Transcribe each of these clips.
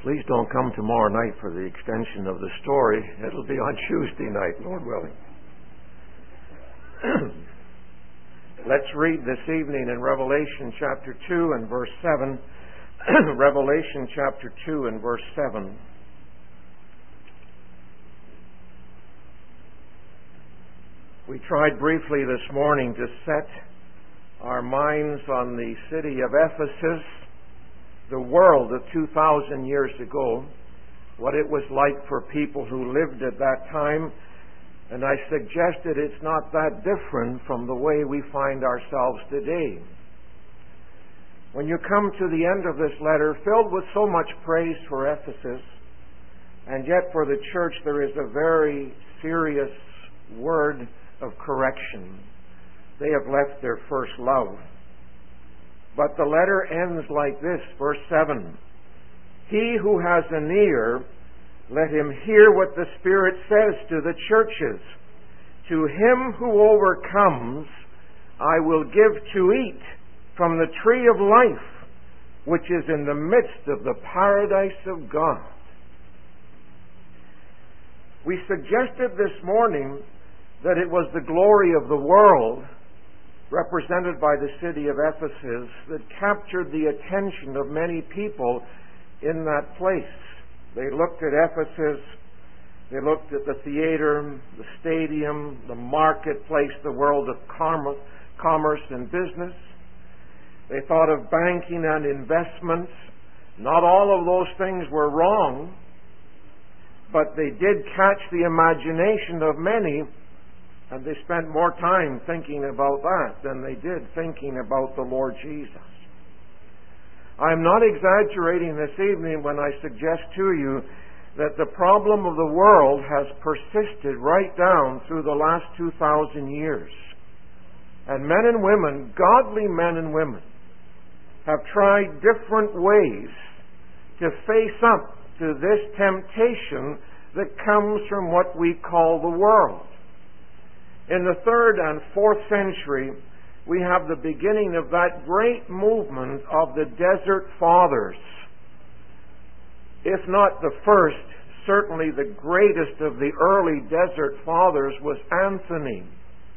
Please don't come tomorrow night for the extension of the story. It'll be on Tuesday night, Lord willing. Let's read this evening in Revelation chapter 2 and verse 7. Revelation chapter 2 and verse 7. We tried briefly this morning to set our minds on the city of Ephesus, the world of 2,000 years ago, what it was like for people who lived at that time. And I suggested it's not that different from the way we find ourselves today. When you come to the end of this letter, filled with so much praise for Ephesus, and yet for the church there is a very serious word of correction. They have left their first love. But the letter ends like this, verse 7. He who has an ear, let him hear what the Spirit says to the churches. To him who overcomes, I will give to eat from the tree of life, which is in the midst of the paradise of God. We suggested this morning that it was the glory of the world, represented by the city of Ephesus, that captured the attention of many people in that place. They looked at Ephesus, they looked at the theater, the stadium, the marketplace, the world of commerce and business. They thought of banking and investments. Not all of those things were wrong, but they did catch the imagination of many, and they spent more time thinking about that than they did thinking about the Lord Jesus. I'm not exaggerating this evening when I suggest to you that the problem of the world has persisted right down through the last 2,000 years. And men and women, godly men and women, have tried different ways to face up to this temptation that comes from what we call the world. In the 3rd and 4th century, we have the beginning of that great movement of the Desert Fathers. If not the first, certainly the greatest of the early Desert Fathers was Anthony.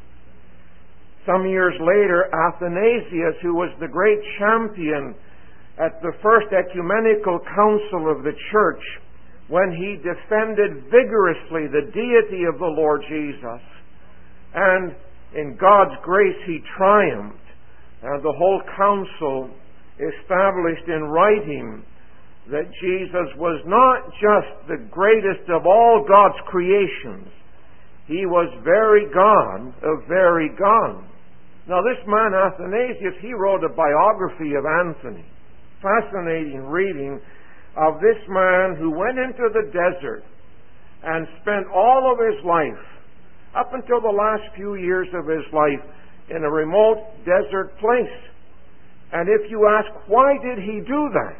Some years later, Athanasius, who was the great champion at the First Ecumenical Council of the Church, when he defended vigorously the deity of the Lord Jesus, and in God's grace he triumphed, and the whole council established in writing that Jesus was not just the greatest of all God's creations. He was very God of very God. Now this man Athanasius, he wrote a biography of Anthony. Fascinating reading of this man who went into the desert and spent all of his life, up until the last few years of his life, in a remote desert place. And if you ask, why did he do that?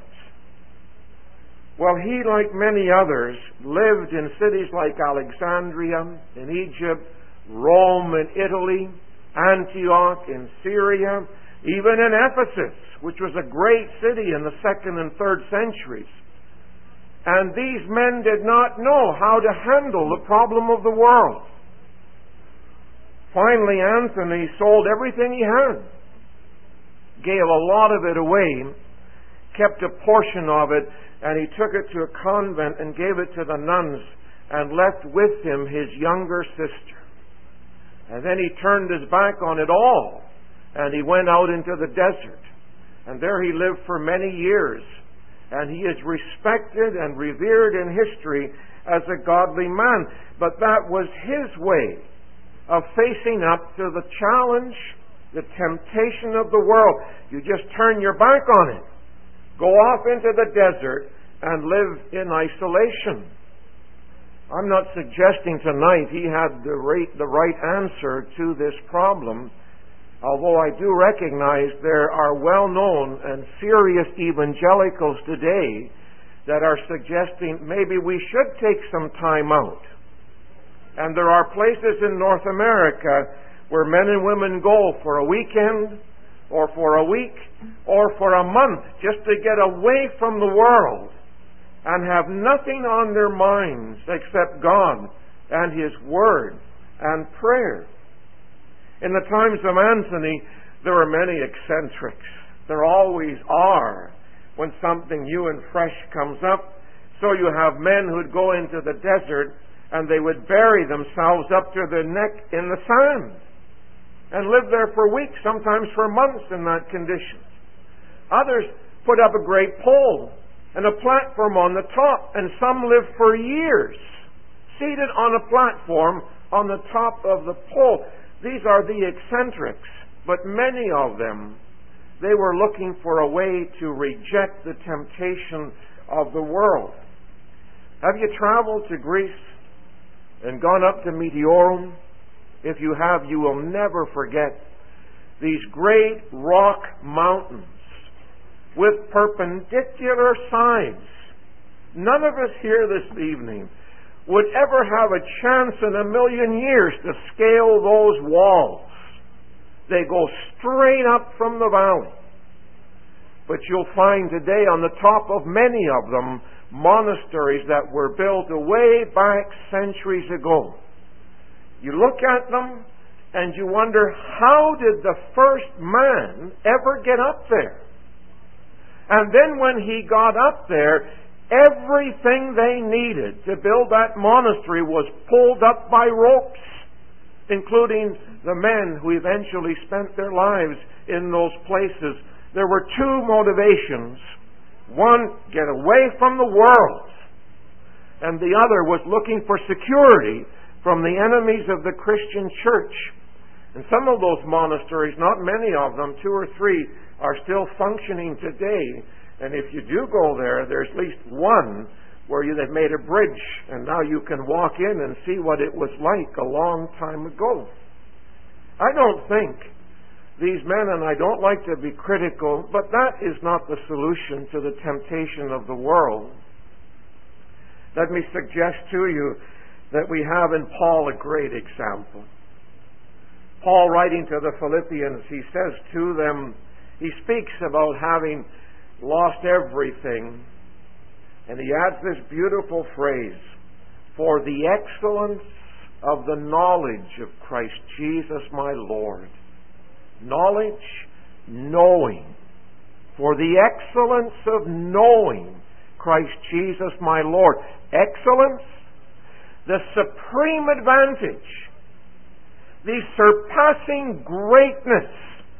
Well, he, like many others, lived in cities like Alexandria in Egypt, Rome in Italy, Antioch in Syria, even in Ephesus, which was a great city in the 2nd and 3rd centuries. And these men did not know how to handle the problem of the world. Finally, Anthony sold everything he had, gave a lot of it away, kept a portion of it, and he took it to a convent and gave it to the nuns and left with him his younger sister. And then he turned his back on it all, and he went out into the desert. And there he lived for many years, and he is respected and revered in history as a godly man. But that was his way of facing up to the challenge, the temptation of the world. You just turn your back on it. Go off into the desert and live in isolation. I'm not suggesting tonight he had the right answer to this problem, although I do recognize there are well-known and serious evangelicals today that are suggesting maybe we should take some time out. And there are places in North America where men and women go for a weekend, or for a week, or for a month, just to get away from the world and have nothing on their minds except God and His Word and prayer. In the times of Anthony, there were many eccentrics. There always are when something new and fresh comes up. So you have men who'd go into the desert and they would bury themselves up to their neck in the sand and live there for weeks, sometimes for months in that condition. Others put up a great pole and a platform on the top, and some live for years seated on a platform on the top of the pole. These are the eccentrics, but many of them, they were looking for a way to reject the temptation of the world. Have you traveled to Greece and gone up to Meteorum? If you have, you will never forget these great rock mountains with perpendicular sides. None of us here this evening would ever have a chance in a million years to scale those walls. They go straight up from the valley. But you'll find today on the top of many of them monasteries that were built way back centuries ago. You look at them and you wonder, how did the first man ever get up there? And then when he got up there, everything they needed to build that monastery was pulled up by ropes, including the men who eventually spent their lives in those places. There were two motivations. One, get away from the world. And the other was looking for security from the enemies of the Christian church. And some of those monasteries, not many of them, 2 or 3, are still functioning today. And if you do go there, there's at least one where they've made a bridge, and now you can walk in and see what it was like a long time ago. I don't think these men, and I don't like to be critical, but that is not the solution to the temptation of the world. Let me suggest to you that we have in Paul a great example. Paul, writing to the Philippians, he says to them, he speaks about having lost everything, and he adds this beautiful phrase, for the excellence of the knowledge of Christ Jesus my Lord. Knowledge, knowing. For the excellence of knowing Christ Jesus my Lord. Excellence, the supreme advantage, the surpassing greatness,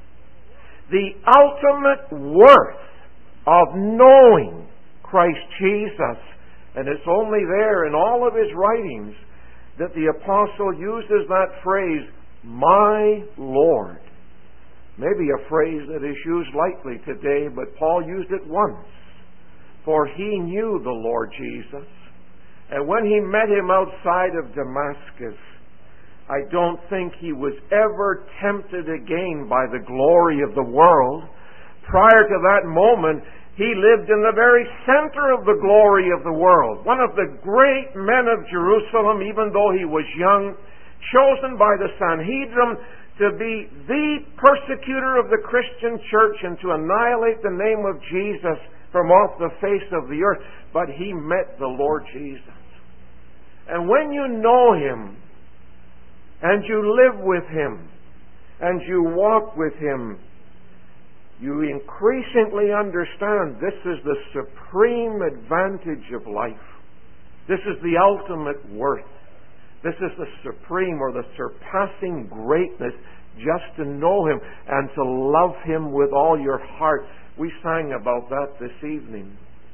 the ultimate worth of knowing Christ Jesus. And it's only there in all of his writings that the apostle uses that phrase, my Lord. Maybe a phrase that is used lightly today, but Paul used it once. For he knew the Lord Jesus. And when he met him outside of Damascus, I don't think he was ever tempted again by the glory of the world. Prior to that moment, he lived in the very center of the glory of the world. One of the great men of Jerusalem, even though he was young, chosen by the Sanhedrin to be the persecutor of the Christian church and to annihilate the name of Jesus from off the face of the earth. But he met the Lord Jesus. And when you know him, and you live with him, and you walk with him, you increasingly understand this is the supreme advantage of life. This is the ultimate worth. This is the supreme or the surpassing greatness, just to know him and to love him with all your heart. We sang about that this evening.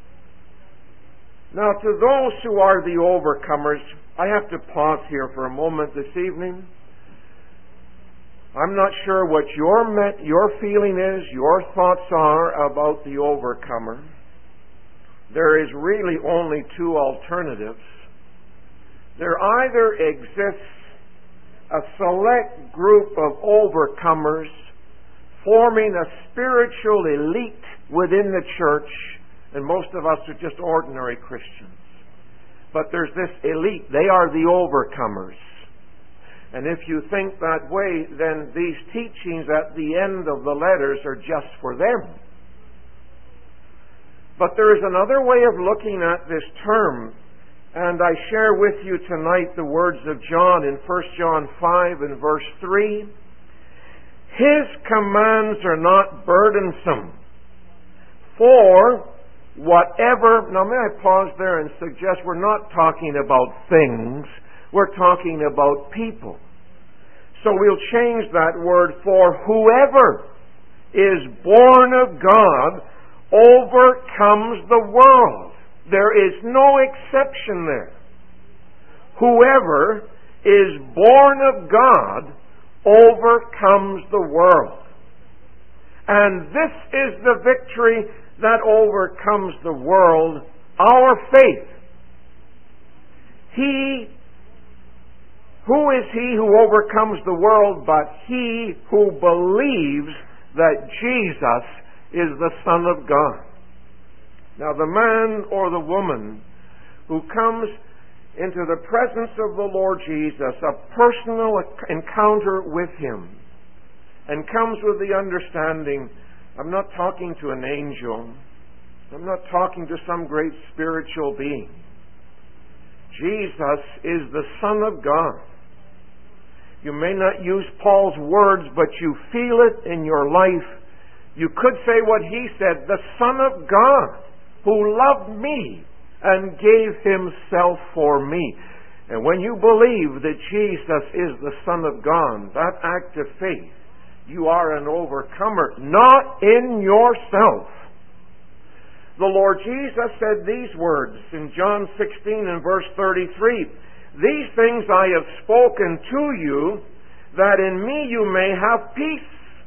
Now, to those who are the overcomers, I have to pause here for a moment this evening. I'm not sure what your feeling is, your thoughts are about the overcomer. There is really only 2 alternatives. There either exists a select group of overcomers forming a spiritual elite within the church, and most of us are just ordinary Christians. But there's this elite. They are the overcomers. And if you think that way, then these teachings at the end of the letters are just for them. But there is another way of looking at this term, and I share with you tonight the words of John in 1 John 5 and verse 3. His commands are not burdensome, for whatever... Now may I pause there and suggest we're not talking about things, we're talking about people. So we'll change that word for whoever is born of God overcomes the world. There is no exception there. Whoever is born of God overcomes the world. And this is the victory that overcomes the world, our faith. Who is he who overcomes the world but he who believes that Jesus is the Son of God? Now the man or the woman who comes into the presence of the Lord Jesus, a personal encounter with Him, and comes with the understanding, I'm not talking to an angel, I'm not talking to some great spiritual being. Jesus is the Son of God. You may not use Paul's words, but you feel it in your life. You could say what he said, the Son of God, who loved me and gave Himself for me. And when you believe that Jesus is the Son of God, that act of faith, you are an overcomer, not in yourself. The Lord Jesus said these words in John 16 and verse 33, These things I have spoken to you, that in me you may have peace.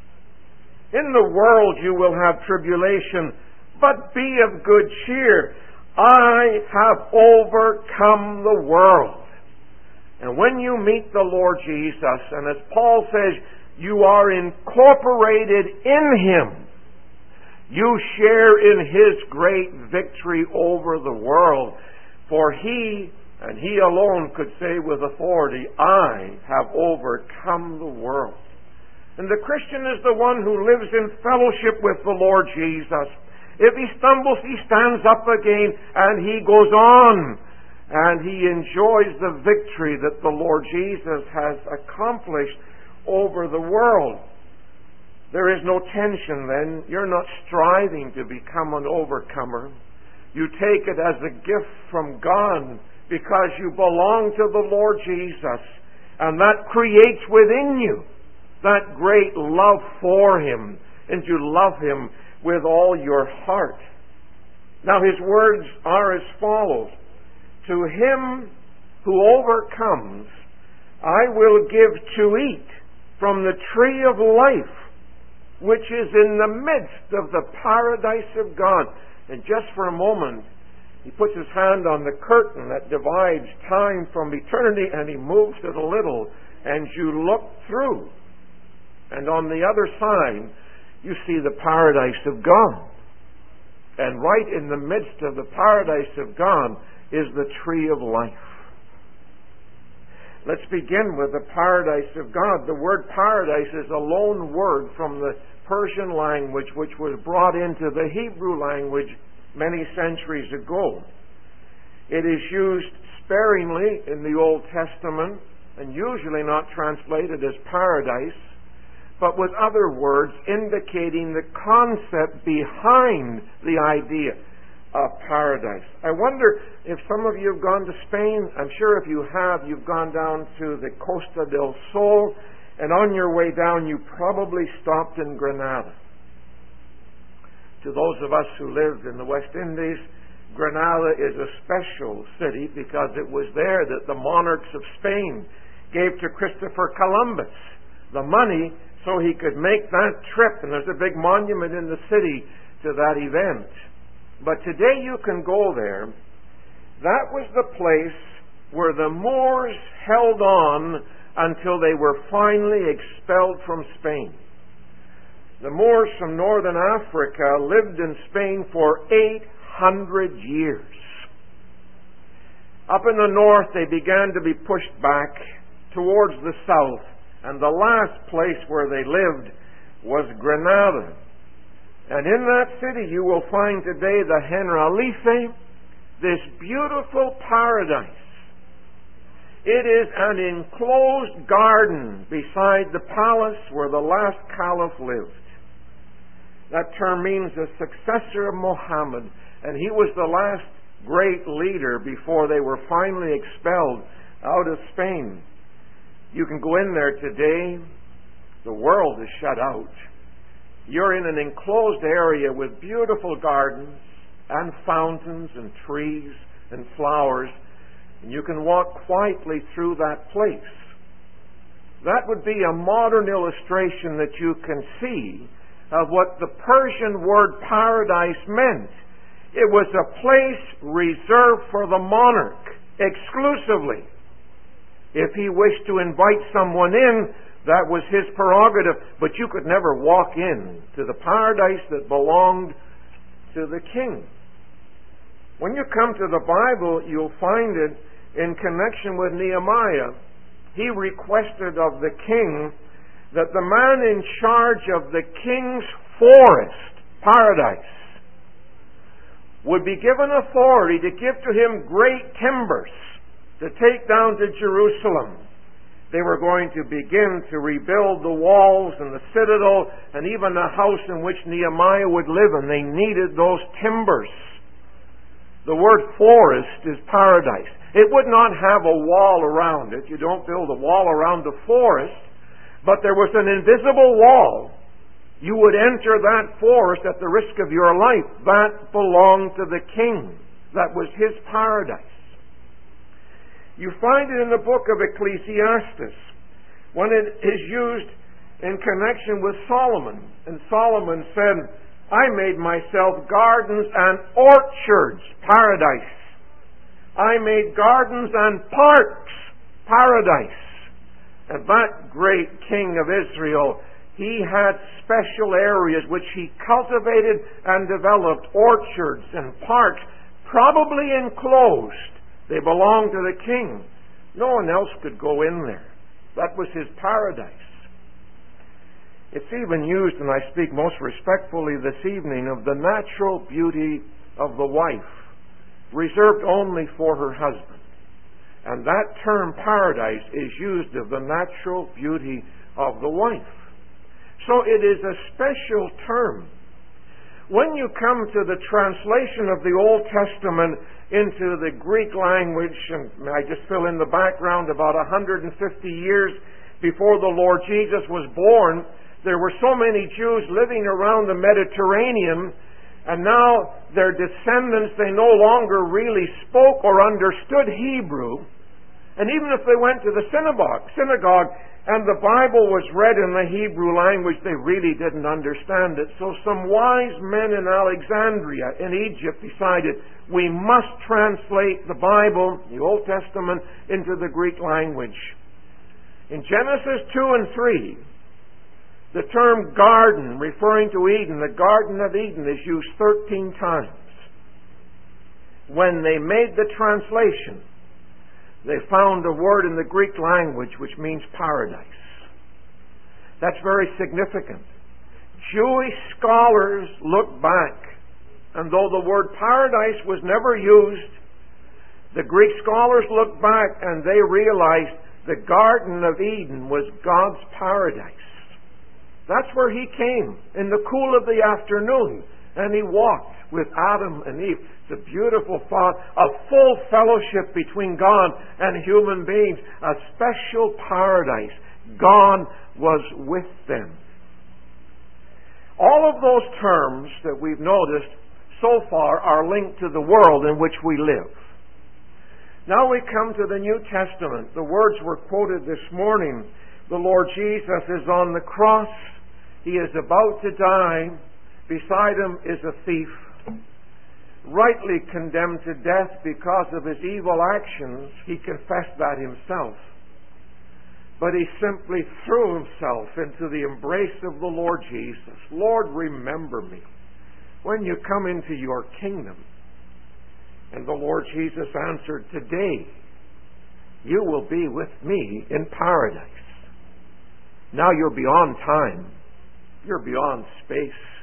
In the world you will have tribulation, but be of good cheer. I have overcome the world. And when you meet the Lord Jesus, and as Paul says, you are incorporated in Him, you share in His great victory over the world. For He, and He alone, could say with authority, I have overcome the world. And the Christian is the one who lives in fellowship with the Lord Jesus. If he stumbles, he stands up again and he goes on. And he enjoys the victory that the Lord Jesus has accomplished over the world. There is no tension then. You're not striving to become an overcomer. You take it as a gift from God because you belong to the Lord Jesus. And that creates within you that great love for Him. And you love Him with all your heart. Now His words are as follows. To him who overcomes, I will give to eat from the tree of life, which is in the midst of the paradise of God. And just for a moment, He puts His hand on the curtain that divides time from eternity, and He moves it a little, and you look through. And on the other side, you see the paradise of God. And right in the midst of the paradise of God is the tree of life. Let's begin with the paradise of God. The word paradise is a loan word from the Persian language, which was brought into the Hebrew language many centuries ago. It is used sparingly in the Old Testament and usually not translated as paradise, but with other words indicating the concept behind the idea of paradise. I wonder if some of you have gone to Spain. I'm sure if you have, you've gone down to the Costa del Sol, and on your way down you probably stopped in Granada. To those of us who lived in the West Indies, Granada is a special city because it was there that the monarchs of Spain gave to Christopher Columbus the money so he could make that trip, and there's a big monument in the city to that event. But today you can go there. That was the place where the Moors held on until they were finally expelled from Spain. The Moors from northern Africa lived in Spain for 800 years. Up in the north they began to be pushed back towards the south, and the last place where they lived was Granada. And in that city you will find today the Generalife, this beautiful paradise. It is an enclosed garden beside the palace where the last caliph lived. That term means a successor of Muhammad, and he was the last great leader before they were finally expelled out of Spain. You can go in there today. The world is shut out. You're in an enclosed area with beautiful gardens and fountains and trees and flowers, and you can walk quietly through that place. That would be a modern illustration that you can see of what the Persian word paradise meant. It was a place reserved for the monarch exclusively. If he wished to invite someone in, that was his prerogative, but you could never walk in to the paradise that belonged to the king. When you come to the Bible, you'll find it in connection with Nehemiah. He requested of the king that the man in charge of the king's forest, paradise, would be given authority to give to him great timbers to take down to Jerusalem. They were going to begin to rebuild the walls and the citadel and even the house in which Nehemiah would live, and they needed those timbers. The word forest is paradise. It would not have a wall around it. You don't build a wall around the forest, but there was an invisible wall. You would enter that forest at the risk of your life. That belonged to the king. That was his paradise. You find it in the book of Ecclesiastes when it is used in connection with Solomon. And Solomon said, I made myself gardens and orchards, paradise. I made gardens and parks, paradise. And that great king of Israel, he had special areas which he cultivated and developed, orchards and parks, probably enclosed. They belonged to the king. No one else could go in there. That was his paradise. It's even used, and I speak most respectfully this evening, of the natural beauty of the wife, reserved only for her husband. And that term paradise is used of the natural beauty of the wife. So it is a special term. When you come to the translation of the Old Testament into the Greek language, and I just fill in the background, about 150 years before the Lord Jesus was born, there were so many Jews living around the Mediterranean, and now their descendants, they no longer really spoke or understood Hebrew. And even if they went to the synagogue, and the Bible was read in the Hebrew language, they really didn't understand it. So some wise men in Alexandria, in Egypt, decided we must translate the Bible, the Old Testament, into the Greek language. In Genesis 2 and 3, the term garden, referring to Eden, the Garden of Eden, is used 13 times. When they made the translation, they found a word in the Greek language which means paradise. That's very significant. Jewish scholars look back, and though the word paradise was never used, the Greek scholars look back and they realized the Garden of Eden was God's paradise. That's where he came in the cool of the afternoon, and he walked with Adam and Eve. It's a beautiful thought, a full fellowship between God and human beings, a special paradise. God was with them. All of those terms that we've noticed so far are linked to the world in which we live. Now we come to the New Testament. The words were quoted this morning. The Lord Jesus is on the cross. He is about to die. Beside him is a thief, rightly condemned to death because of his evil actions. He confessed that himself. But he simply threw himself into the embrace of the Lord Jesus. Lord, remember me when you come into your kingdom. And the Lord Jesus answered, today you will be with me in paradise. Now you're beyond time. You're beyond space.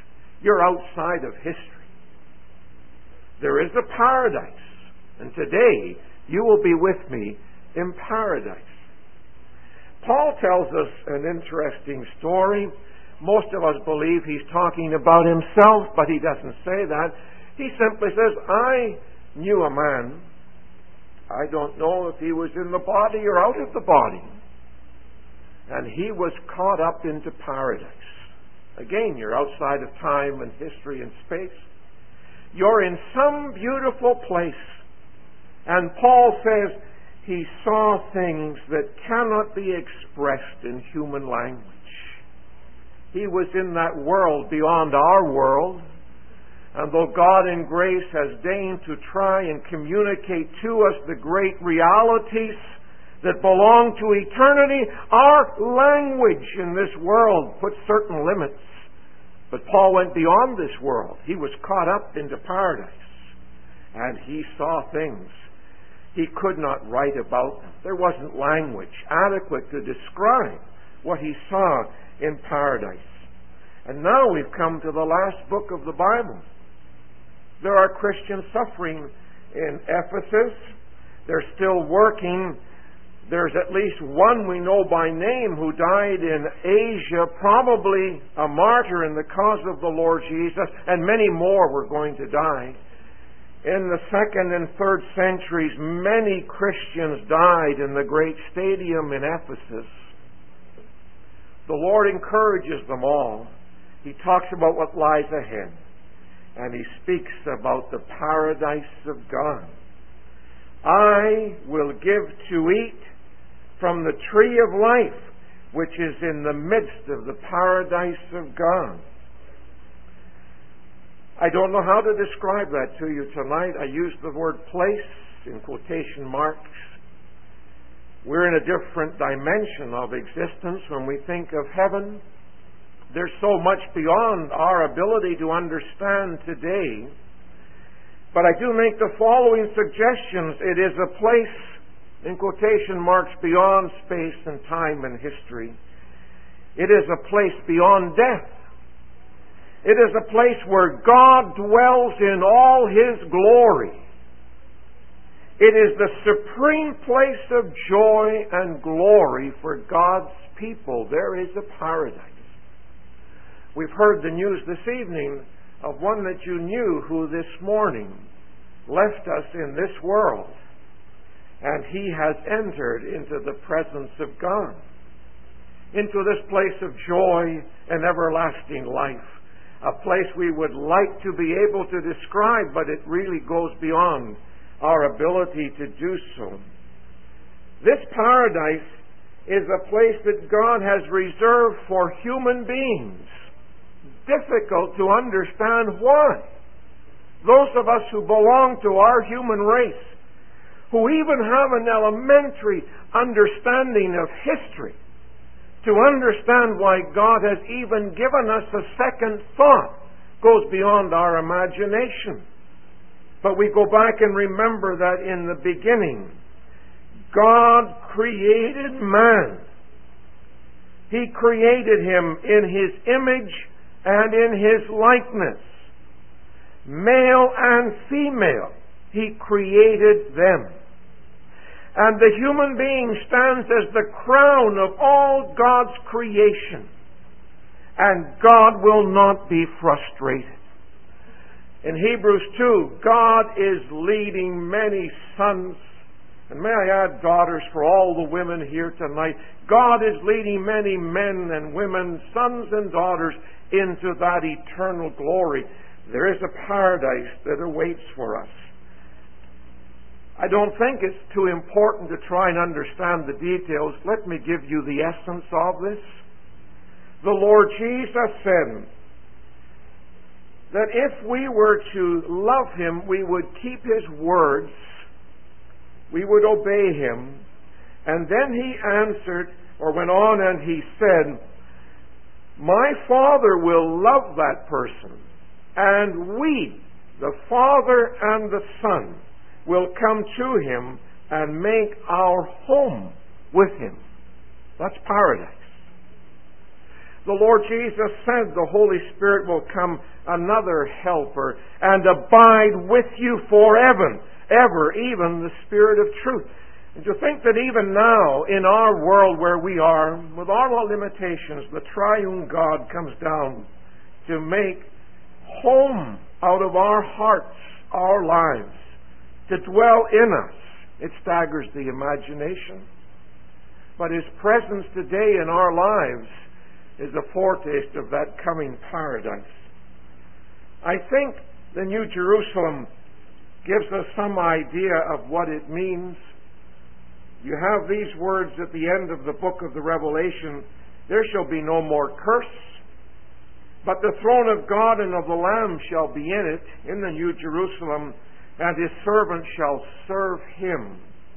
You're outside of history. There is a paradise. And today, you will be with me in paradise. Paul tells us an interesting story. Most of us believe he's talking about himself, but he doesn't say that. He simply says, I knew a man. I don't know if he was in the body or out of the body. And he was caught up into paradise. Again, you're outside of time and history and space. You're in some beautiful place. And Paul says he saw things that cannot be expressed in human language. He was in that world beyond our world. And though God in grace has deigned to try and communicate to us the great realities that belong to eternity, our language in this world puts certain limits. But Paul went beyond this world. He was caught up into paradise. And he saw things he could not write about them. There wasn't language adequate to describe what he saw in paradise. And now we've come to the last book of the Bible. There are Christians suffering in Ephesus. They're still working. There's at least one we know by name who died in Asia, probably a martyr in the cause of the Lord Jesus, and many more were going to die. In the 2nd and 3rd centuries, many Christians died in the great stadium in Ephesus. The Lord encourages them all. He talks about what lies ahead. And he speaks about the paradise of God. I will give to eat from the tree of life, which is in the midst of the paradise of God. I don't know how to describe that to you tonight. I use the word place in quotation marks. We're in a different dimension of existence when we think of heaven. There's so much beyond our ability to understand today. But I do make the following suggestions. It is a place, in quotation marks, beyond space and time and history. It is a place beyond death. It is a place where God dwells in all His glory. It is the supreme place of joy and glory for God's people. There is a paradise. We've heard the news this evening of one that you knew who this morning left us in this world. And he has entered into the presence of God, into this place of joy and everlasting life. A place we would like to be able to describe, but it really goes beyond our ability to do so. This paradise is a place that God has reserved for human beings. Difficult to understand why. Those of us who belong to our human race, who even have an elementary understanding of history, to understand why God has even given us a second thought, goes beyond our imagination. But we go back and remember that in the beginning, God created man. He created him in His image and in His likeness. Male and female, He created them. And the human being stands as the crown of all God's creation. And God will not be frustrated. In Hebrews 2, God is leading many sons, and may I add daughters for all the women here tonight. God is leading many men and women, sons and daughters, into that eternal glory. There is a paradise that awaits for us. I don't think it's too important to try and understand the details. Let me give you the essence of this. The Lord Jesus said that if we were to love Him, we would keep His words, we would obey Him. And then He answered, or went on and He said, my Father will love that person, and we, the Father and the Son, will come to Him and make our home with Him. That's paradise. The Lord Jesus said the Holy Spirit will come, another helper, and abide with you forever, even the Spirit of truth. And to think that even now, in our world where we are, with all our limitations, the triune God comes down to make home out of our hearts, our lives, to dwell in us. It staggers the imagination. But His presence today in our lives is a foretaste of that coming paradise. I think the New Jerusalem gives us some idea of what it means. You have these words at the end of the book of the Revelation, there shall be no more curse, but the throne of God and of the Lamb shall be in it, in the New Jerusalem, and His servants shall serve Him.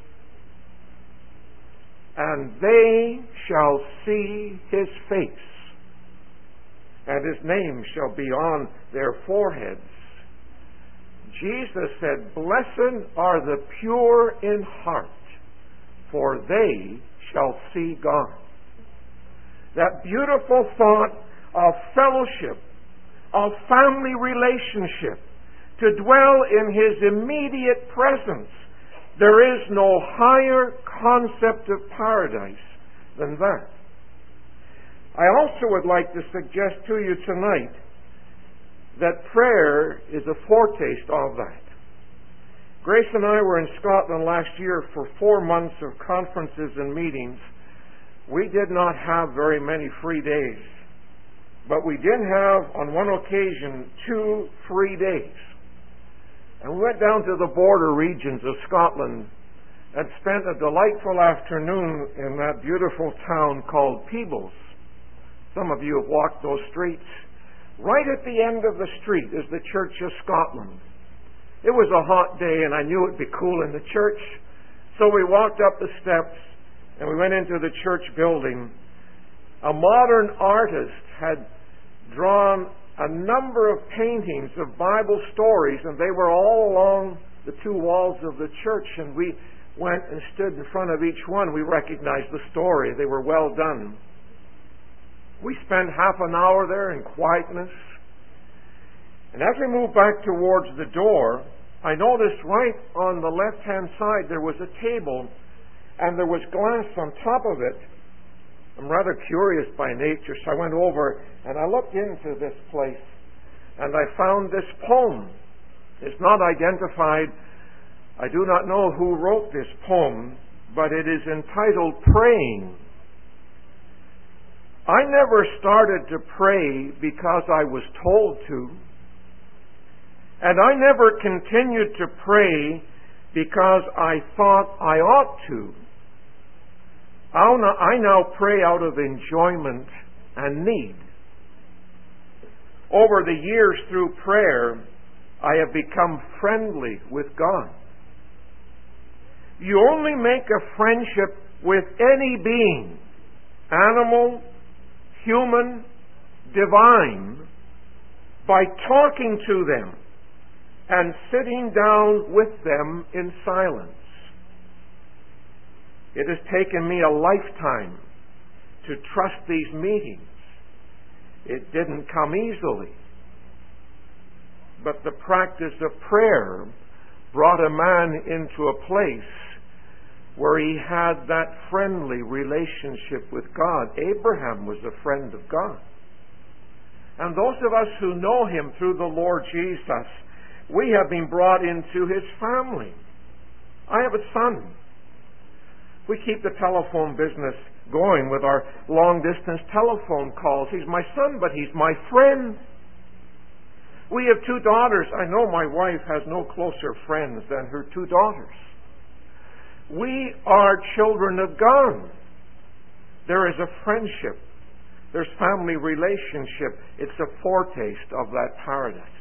And they shall see His face, and His name shall be on their foreheads. Jesus said, "Blessed are the pure in heart, for they shall see God." That beautiful thought of fellowship, of family relationship, to dwell in His immediate presence. There is no higher concept of paradise than that. I also would like to suggest to you tonight that prayer is a foretaste of that. Grace and I were in Scotland last year for 4 months of conferences and meetings. We did not have very many free days, but we did have, on one occasion, 2 free days. And we went down to the border regions of Scotland and spent a delightful afternoon in that beautiful town called Peebles. Some of you have walked those streets. Right at the end of the street is the Church of Scotland. It was a hot day and I knew it would be cool in the church. So we walked up the steps and we went into the church building. A modern artist had drawn a number of paintings of Bible stories, and they were all along the 2 walls of the church, and we went and stood in front of each one. We recognized the story. They were well done. We spent half an hour there in quietness. And as we moved back towards the door, I noticed right on the left-hand side there was a table, and there was glass on top of it. I'm rather curious by nature, so I went over and I looked into this place, and I found this poem. It's not identified. I do not know who wrote this poem, but it is entitled Praying. I never started to pray because I was told to, and I never continued to pray because I thought I ought to. I now pray out of enjoyment and need. Over the years through prayer, I have become friendly with God. You only make a friendship with any being, animal, human, divine, by talking to them and sitting down with them in silence. It has taken me a lifetime to trust these meetings. It didn't come easily. But the practice of prayer brought a man into a place where he had that friendly relationship with God. Abraham was a friend of God. And those of us who know Him through the Lord Jesus, we have been brought into His family. I have a son. We keep the telephone business going with our long-distance telephone calls. He's my son, but he's my friend. We have 2 daughters. I know my wife has no closer friends than her 2 daughters. We are children of God. There is a friendship. There's family relationship. It's a foretaste of that paradise.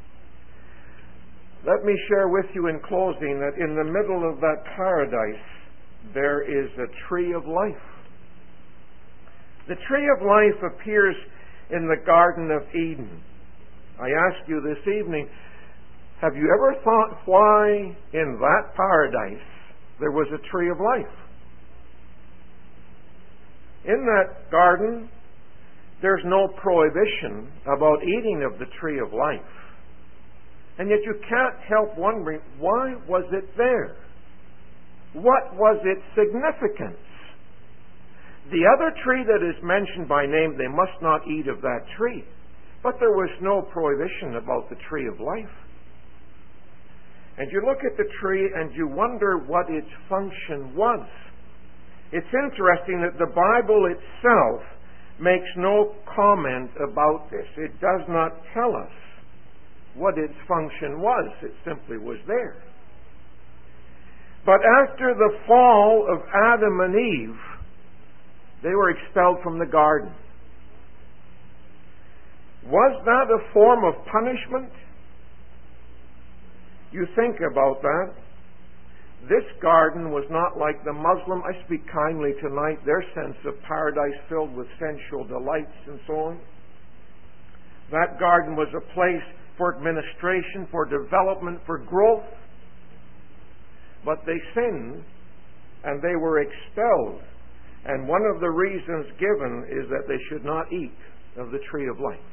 Let me share with you in closing that in the middle of that paradise, there is a tree of life. The tree of life appears in the Garden of Eden. I ask you this evening, have you ever thought why in that paradise there was a tree of life? In that garden, there's no prohibition about eating of the tree of life. And yet you can't help wondering, why was it there? What was its significance? The other tree that is mentioned by name, they must not eat of that tree. But there was no prohibition about the tree of life. And you look at the tree and you wonder what its function was. It's interesting that the Bible itself makes no comment about this. It does not tell us what its function was. It simply was there. But after the fall of Adam and Eve, they were expelled from the garden. Was that a form of punishment? You think about that. This garden was not like the Muslim, I speak kindly tonight, their sense of paradise filled with sensual delights and so on. That garden was a place for administration, for development, for growth. But they sinned and they were expelled. And one of the reasons given is that they should not eat of the tree of life.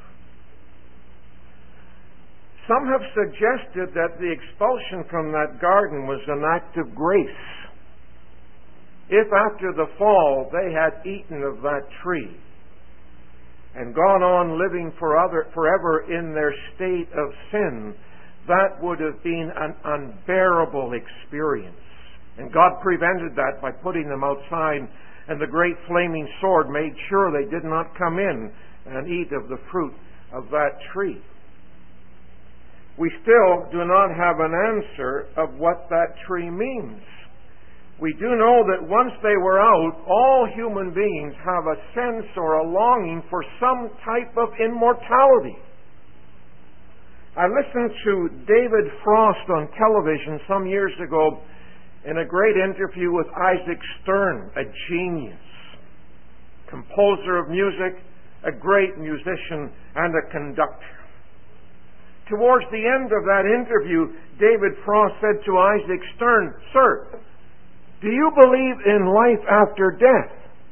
Some have suggested that the expulsion from that garden was an act of grace. If after the fall they had eaten of that tree and gone on living forever in their state of sin, that would have been an unbearable experience. And God prevented that by putting them outside, and the great flaming sword made sure they did not come in and eat of the fruit of that tree. We still do not have an answer of what that tree means. We do know that once they were out, all human beings have a sense or a longing for some type of immortality. I listened to David Frost on television some years ago in a great interview with Isaac Stern, a genius, composer of music, a great musician, and a conductor. Towards the end of that interview, David Frost said to Isaac Stern, "Sir, do you believe in life after death?"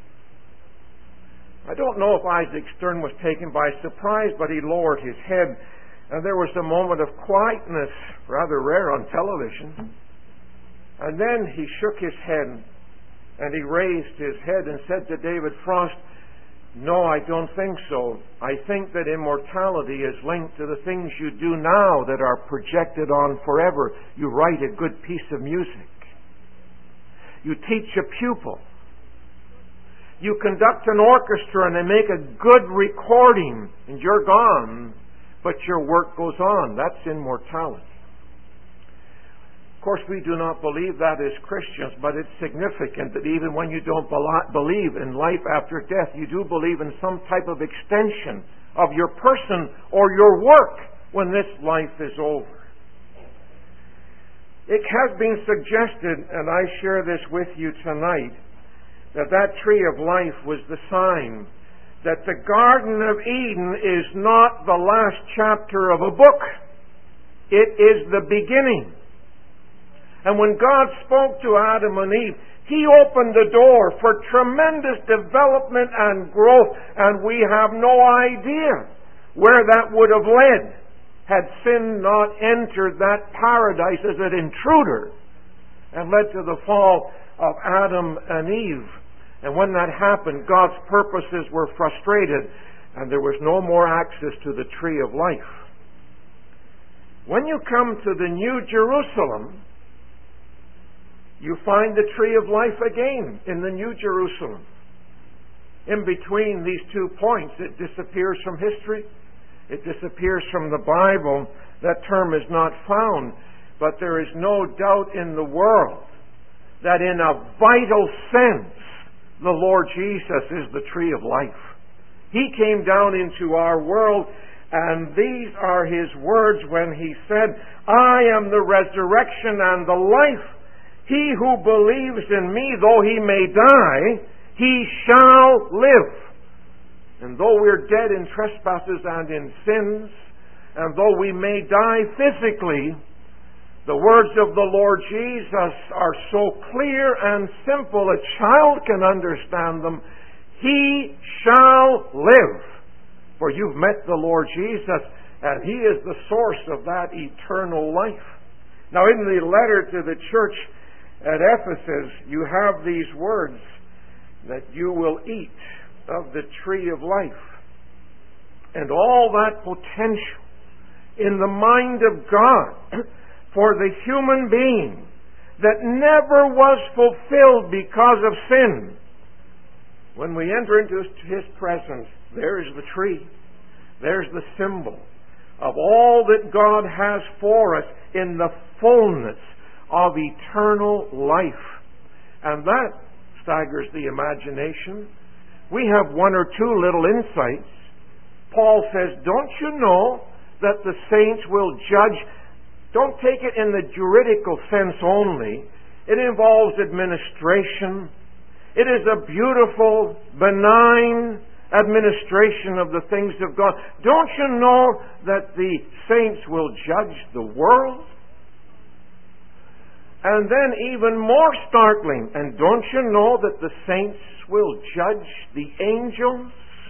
I don't know if Isaac Stern was taken by surprise, but he lowered his head, and there was a moment of quietness, rather rare on television. And then he shook his head, and he raised his head and said to David Frost, "No, I don't think so. I think that immortality is linked to the things you do now that are projected on forever. You write a good piece of music. You teach a pupil. You conduct an orchestra and they make a good recording and you're gone, but your work goes on. That's immortality." Of course, we do not believe that as Christians, but it's significant that even when you don't believe in life after death, you do believe in some type of extension of your person or your work when this life is over. It has been suggested, and I share this with you tonight, that that tree of life was the sign that the Garden of Eden is not the last chapter of a book. It is the beginning. And when God spoke to Adam and Eve, He opened the door for tremendous development and growth, and we have no idea where that would have led had sin not entered that paradise as an intruder and led to the fall of Adam and Eve. And when that happened, God's purposes were frustrated, and there was no more access to the tree of life. When you come to the New Jerusalem, you find the tree of life again in the New Jerusalem. In between these 2 points, it disappears from history. It disappears from the Bible. That term is not found. But there is no doubt in the world that in a vital sense, the Lord Jesus is the tree of life. He came down into our world, and these are His words when He said, "I am the resurrection and the life. He who believes in me, though he may die, he shall live." And though we're dead in trespasses and in sins, and though we may die physically, the words of the Lord Jesus are so clear and simple a child can understand them. He shall live. For you've met the Lord Jesus, and He is the source of that eternal life. Now, in the letter to the church at Ephesus, you have these words, that you will eat of the tree of life. And all that potential in the mind of God for the human being that never was fulfilled because of sin. When we enter into His presence, there's the tree. There's the symbol of all that God has for us in the fullness of eternal life. And that staggers the imagination. We have one or two little insights. Paul says, don't you know that the saints will judge? Don't take it in the juridical sense only. It involves administration. It is a beautiful, benign administration of the things of God. Don't you know that the saints will judge the world? And then even more startling, and don't you know that the saints will judge the angels?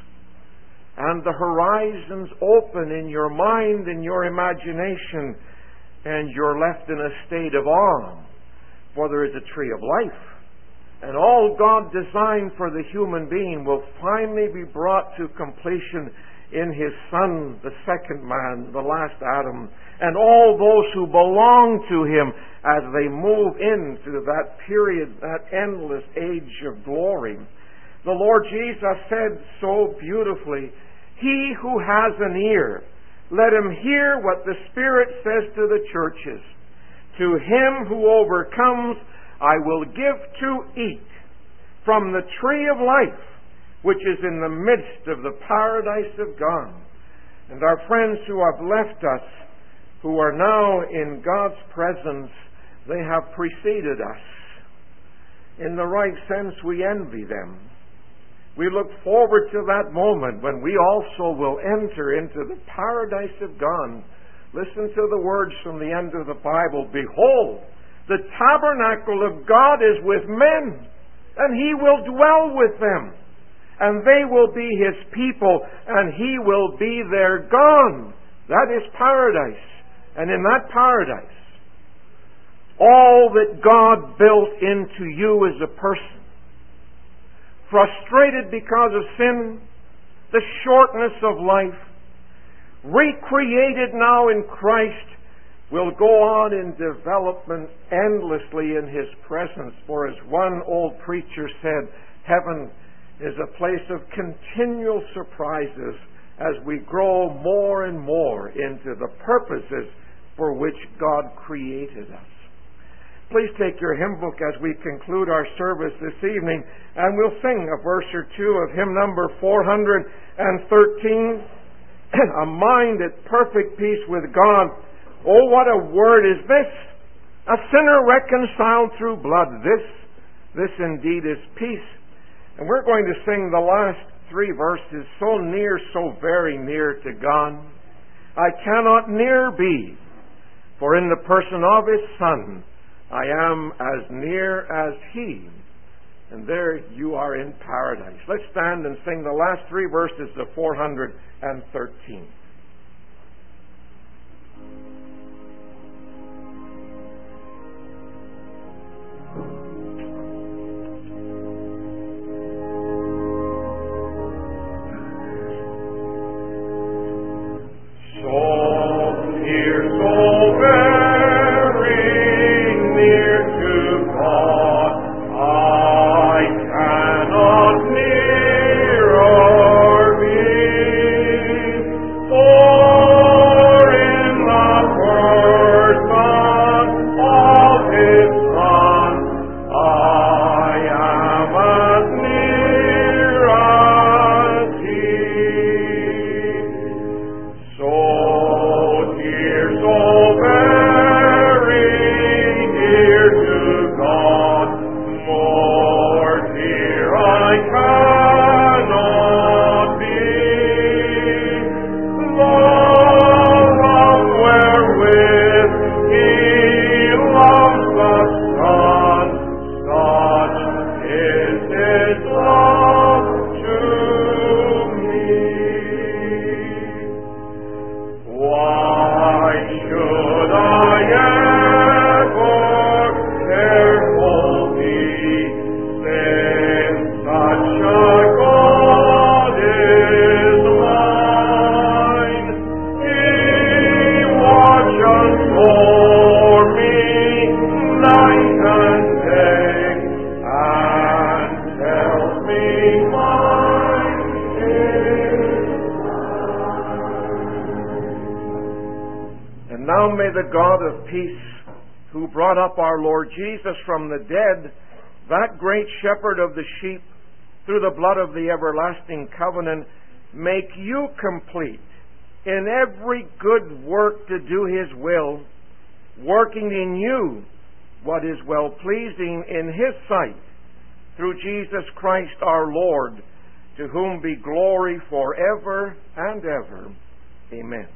And the horizons open in your mind and your imagination, and you're left in a state of awe. For there is a tree of life. And all God designed for the human being will finally be brought to completion in His Son, the second man, the last Adam, and all those who belong to Him as they move into that period, that endless age of glory. The Lord Jesus said so beautifully, he who has an ear, let him hear what the Spirit says to the churches. To him who overcomes, I will give to eat from the tree of life, which is in the midst of the paradise of God. And our friends who have left us, who are now in God's presence, they have preceded us. In the right sense, we envy them. We look forward to that moment when we also will enter into the paradise of God. Listen to the words from the end of the Bible. Behold, the tabernacle of God is with men, and He will dwell with them. And they will be His people, and He will be their God. That is paradise. And in that paradise, all that God built into you as a person, frustrated because of sin, the shortness of life, recreated now in Christ, will go on in development endlessly in His presence. For as one old preacher said, heaven is a place of continual surprises as we grow more and more into the purposes for which God created us. Please take your hymn book as we conclude our service this evening, and we'll sing a verse or two of hymn number 413, A Mind at Perfect Peace with God. Oh, what a word is this! A sinner reconciled through blood. This indeed is peace. And we're going to sing the last three verses, so near, so very near to God. I cannot near be, for in the person of His Son, I am as near as He. And there you are in paradise. Let's stand and sing the last three verses of 413. For Now may the God of peace, who brought up our Lord Jesus from the dead, that great shepherd of the sheep, through the blood of the everlasting covenant, make you complete in every good work to do His will, working in you what is well-pleasing in His sight, through Jesus Christ our Lord, to whom be glory forever and ever. Amen.